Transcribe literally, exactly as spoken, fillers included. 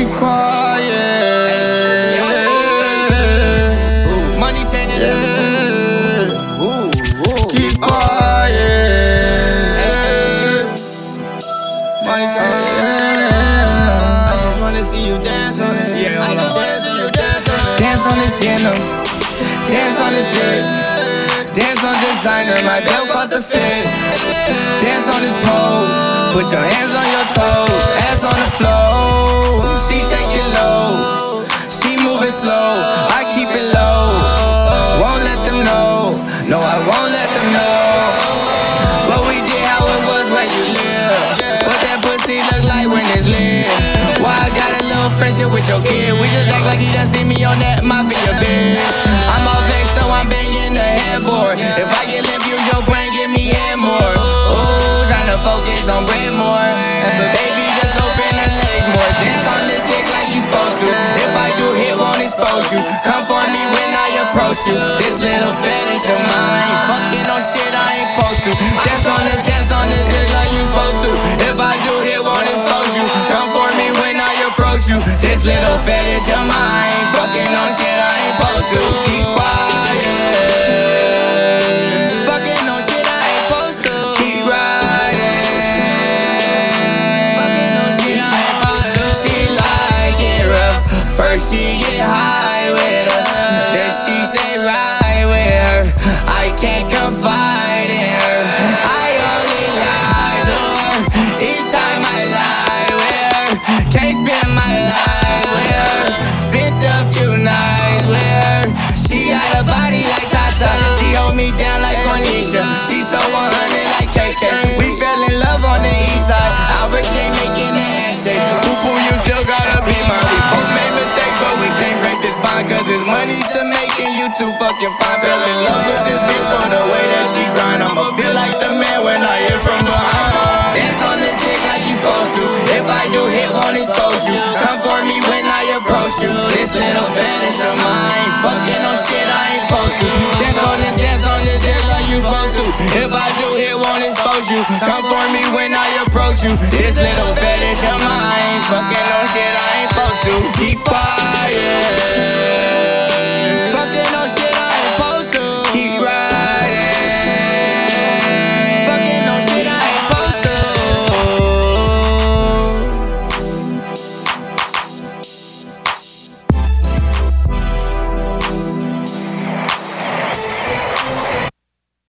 Keep quiet. Money changing everything. Keep quiet. Money I just wanna see you dance on it. Yeah, I just wanna see you dance on it. Dance on this denim, dance on this dick, dance on designer, my belt cost a fit. Dance on this pole, put your hands on your toes, ass on the floor. She take it low, she moving slow, I keep it low. Won't let them know, no I won't let them know. But we did how it was when you live. What that pussy look like when it's lit. Why I got a little friendship with your kid. We just act like he done see me on that mafia bitch. I'm all vexed, so I'm banging the headboard. If I get limp, use your brain, give me head more. Ooh, tryna focus on bread more. But baby, just open the legs more. Dance on this dick like you supposed to. If I do hit, won't expose you. Come for me when I approach you. This little fetish of mine, fucking on shit I ain't supposed to. Dance on this, dance on this dick like you supposed to. If I do hit, won't expose you. Come for me when I approach you. This little fetish of mine, fucking on shit I ain't supposed to. Keep quiet. Fucking on shit I ain't supposed to. Keep riding. Fucking on shit I ain't supposed to. She like it rough. First she get high with us, then she stay right with her. I can't confide in her. I only lie to her each time I lie with her. Can't spend my life with her. Spent a few nights with her. She got a body like Tata. She hold me down like Cornisha. She so one hundred like K K. We fell in love on the east side. Albert Shea making that handshake. Poo-poo, you still gotta be mine. We both made mistakes, but we can't break this bond. Cause it's money to make and you too fucking fine. Fell in love with this bitch for the way that she grind. I'ma feel like the man when I hit from behind. Dance on this dick like you supposed to. If I do hit, won't expose you. Come for me when I approach you. This little fetish of mine, fucking on shit I ain't supposed to. Dance on this, dance on this dick like you supposed to. If I do hit, won't expose you. Come for me when I approach you. This little fetish of mine, fucking on shit I ain't supposed to. Keep quiet.